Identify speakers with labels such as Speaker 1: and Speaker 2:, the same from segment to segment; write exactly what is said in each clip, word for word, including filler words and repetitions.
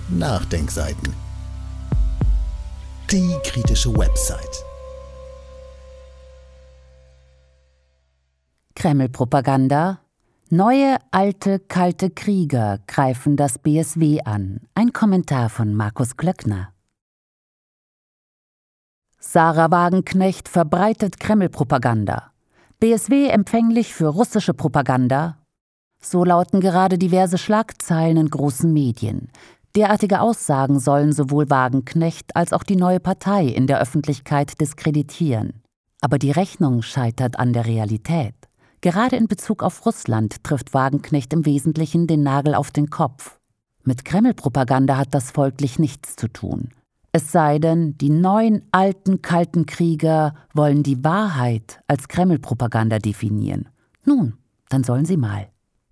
Speaker 1: Nachdenkseiten. Die kritische Website.
Speaker 2: Kreml-Propaganda. Neue, alte, kalte Krieger greifen das B S W an. Ein Kommentar von Markus Glöckner. Sarah Wagenknecht verbreitet Kreml-Propaganda. B S W empfänglich für russische Propaganda? So lauten gerade diverse Schlagzeilen in großen Medien. Derartige Aussagen sollen sowohl Wagenknecht als auch die neue Partei in der Öffentlichkeit diskreditieren. Aber die Rechnung scheitert an der Realität. Gerade in Bezug auf Russland trifft Wagenknecht im Wesentlichen den Nagel auf den Kopf. Mit Kreml-Propaganda hat das folglich nichts zu tun. Es sei denn, die neuen, alten, kalten Krieger wollen die Wahrheit als Kreml-Propaganda definieren. Nun, dann sollen sie mal.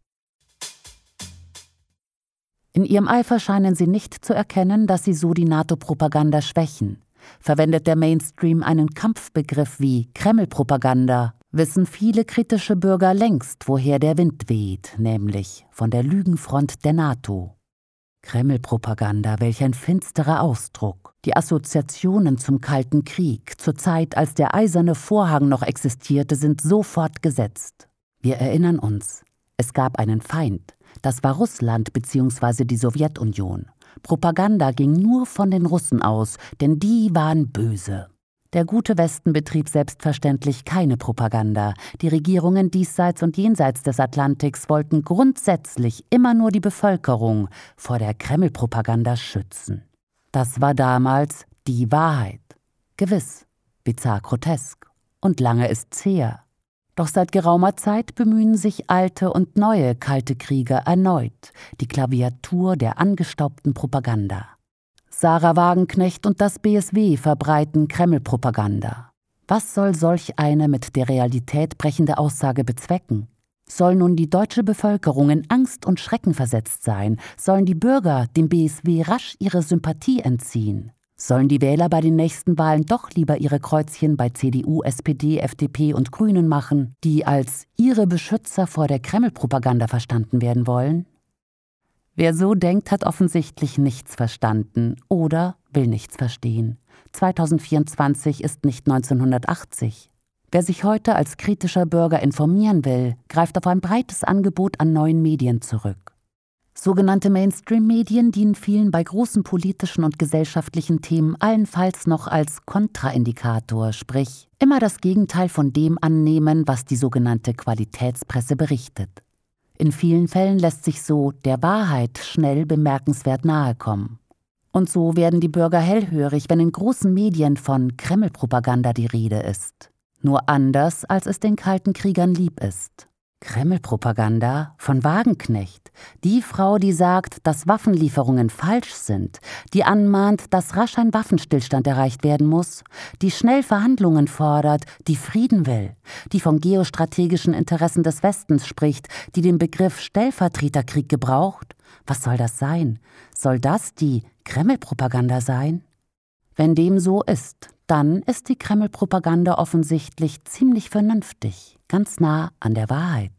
Speaker 2: In ihrem Eifer scheinen sie nicht zu erkennen, dass sie so die NATO-Propaganda schwächen. Verwendet der Mainstream einen Kampfbegriff wie Kreml-Propaganda, wissen viele kritische Bürger längst, woher der Wind weht, nämlich von der Lügenfront der NATO. Kreml-Propaganda, welch ein finsterer Ausdruck. Die Assoziationen zum Kalten Krieg, zur Zeit, als der eiserne Vorhang noch existierte, sind sofort gesetzt. Wir erinnern uns, es gab einen Feind. Das war Russland bzw. die Sowjetunion. Propaganda ging nur von den Russen aus, denn die waren böse. Der gute Westen betrieb selbstverständlich keine Propaganda. Die Regierungen diesseits und jenseits des Atlantiks wollten grundsätzlich immer nur die Bevölkerung vor der Kreml-Propaganda schützen. Das war damals die Wahrheit. Gewiss, bizarr grotesk und lange ist's her. Doch seit geraumer Zeit bemühen sich alte und neue kalte Krieger erneut die Klaviatur der angestaubten Propaganda. Sarah Wagenknecht und das B S W verbreiten Kreml-Propaganda. Was soll solch eine mit der Realität brechende Aussage bezwecken? Soll nun die deutsche Bevölkerung in Angst und Schrecken versetzt sein? Sollen die Bürger dem B S W rasch ihre Sympathie entziehen? Sollen die Wähler bei den nächsten Wahlen doch lieber ihre Kreuzchen bei C D U, S P D, F D P und Grünen machen, die als ihre Beschützer vor der Kreml-Propaganda verstanden werden wollen? Wer so denkt, hat offensichtlich nichts verstanden oder will nichts verstehen. zweitausendvierundzwanzig ist nicht neunzehnhundertachtzig. Wer sich heute als kritischer Bürger informieren will, greift auf ein breites Angebot an neuen Medien zurück. Sogenannte Mainstream-Medien dienen vielen bei großen politischen und gesellschaftlichen Themen allenfalls noch als Kontraindikator, sprich immer das Gegenteil von dem annehmen, was die sogenannte Qualitätspresse berichtet. In vielen Fällen lässt sich so der Wahrheit schnell bemerkenswert nahe kommen. Und so werden die Bürger hellhörig, wenn in großen Medien von Kreml-Propaganda die Rede ist. Nur anders, als es den kalten Kriegern lieb ist. Kreml-Propaganda von Wagenknecht, die Frau, die sagt, dass Waffenlieferungen falsch sind, die anmahnt, dass rasch ein Waffenstillstand erreicht werden muss, die schnell Verhandlungen fordert, die Frieden will, die von geostrategischen Interessen des Westens spricht, die den Begriff Stellvertreterkrieg gebraucht. Was soll das sein? Soll das die Kreml-Propaganda sein? Wenn dem so ist, dann ist die Kreml-Propaganda offensichtlich ziemlich vernünftig, ganz nah an der Wahrheit.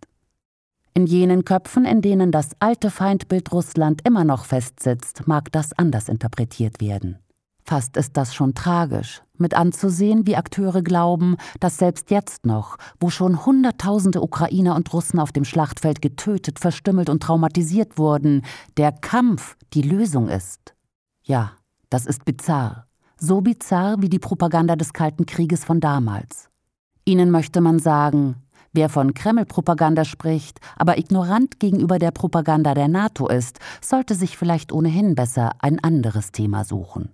Speaker 2: In jenen Köpfen, in denen das alte Feindbild Russland immer noch festsitzt, mag das anders interpretiert werden. Fast ist das schon tragisch, mit anzusehen, wie Akteure glauben, dass selbst jetzt noch, wo schon Hunderttausende Ukrainer und Russen auf dem Schlachtfeld getötet, verstümmelt und traumatisiert wurden, der Kampf die Lösung ist. Ja, das ist bizarr. So bizarr wie die Propaganda des Kalten Krieges von damals. Ihnen möchte man sagen, wer von Kreml-Propaganda spricht, aber ignorant gegenüber der Propaganda der NATO ist, sollte sich vielleicht ohnehin besser ein anderes Thema suchen.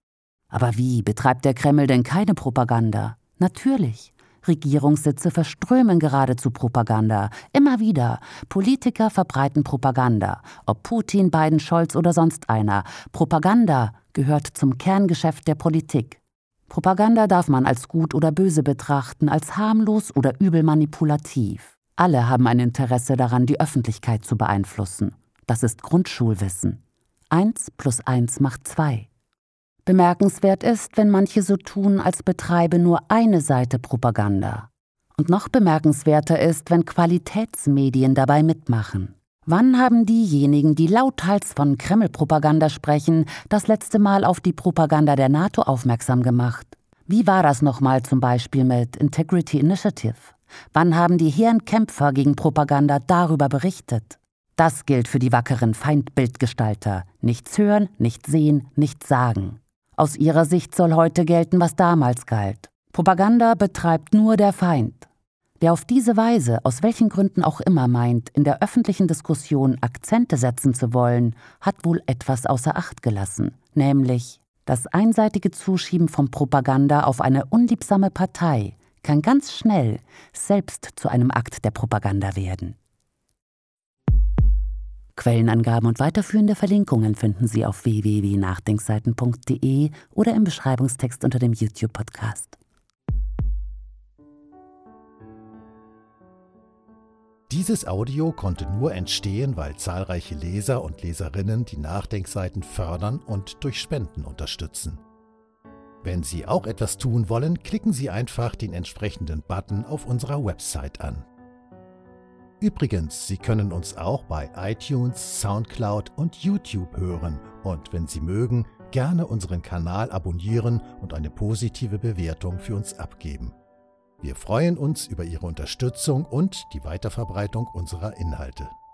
Speaker 2: Aber wie betreibt der Kreml denn keine Propaganda? Natürlich. Regierungssitze verströmen geradezu Propaganda. Immer wieder. Politiker verbreiten Propaganda. Ob Putin, Biden, Scholz oder sonst einer. Propaganda gehört zum Kerngeschäft der Politik. Propaganda darf man als gut oder böse betrachten, als harmlos oder übel manipulativ. Alle haben ein Interesse daran, die Öffentlichkeit zu beeinflussen. Das ist Grundschulwissen. Eins plus eins macht zwei. Bemerkenswert ist, wenn manche so tun, als betreibe nur eine Seite Propaganda. Und noch bemerkenswerter ist, wenn Qualitätsmedien dabei mitmachen. Wann haben diejenigen, die lauthals von Kreml-Propaganda sprechen, das letzte Mal auf die Propaganda der NATO aufmerksam gemacht? Wie war das nochmal zum Beispiel mit Integrity Initiative? Wann haben die hehren Kämpfer gegen Propaganda darüber berichtet? Das gilt für die wackeren Feindbildgestalter. Nichts hören, nichts sehen, nichts sagen. Aus ihrer Sicht soll heute gelten, was damals galt. Propaganda betreibt nur der Feind. Wer auf diese Weise, aus welchen Gründen auch immer meint, in der öffentlichen Diskussion Akzente setzen zu wollen, hat wohl etwas außer Acht gelassen, nämlich das einseitige Zuschieben von Propaganda auf eine unliebsame Partei kann ganz schnell selbst zu einem Akt der Propaganda werden. Quellenangaben und weiterführende Verlinkungen finden Sie auf w w w punkt nachdenkseiten punkt d e oder im Beschreibungstext unter dem YouTube-Podcast.
Speaker 1: Dieses Audio konnte nur entstehen, weil zahlreiche Leser und Leserinnen die Nachdenkseiten fördern und durch Spenden unterstützen. Wenn Sie auch etwas tun wollen, klicken Sie einfach den entsprechenden Button auf unserer Website an. Übrigens, Sie können uns auch bei iTunes, Soundcloud und YouTube hören und, wenn Sie mögen, gerne unseren Kanal abonnieren und eine positive Bewertung für uns abgeben. Wir freuen uns über Ihre Unterstützung und die Weiterverbreitung unserer Inhalte.